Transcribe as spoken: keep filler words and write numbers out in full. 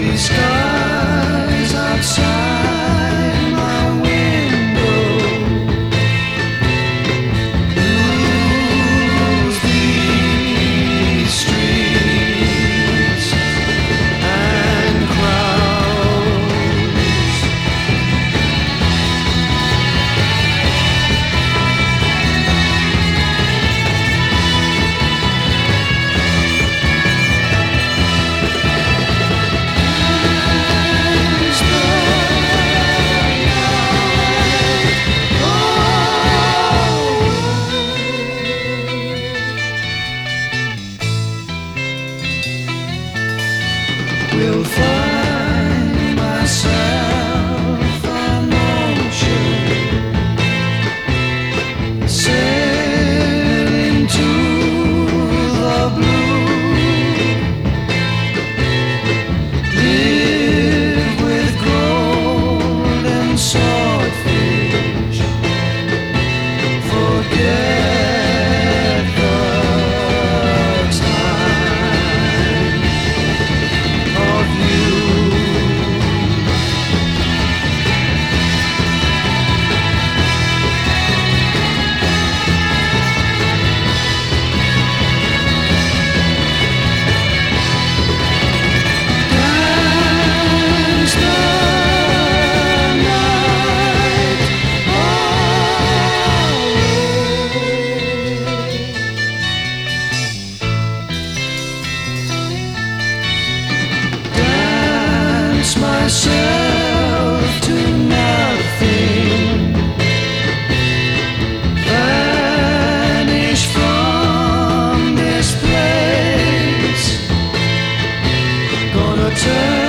skies outside my window. Lose these streets and crowds. Will find myself on ocean, sailing to the blue. Live with gold and swordfish. Forget the time of you. Dance the night away. Dance myself to nothing. Vanish from this place. Gonna turn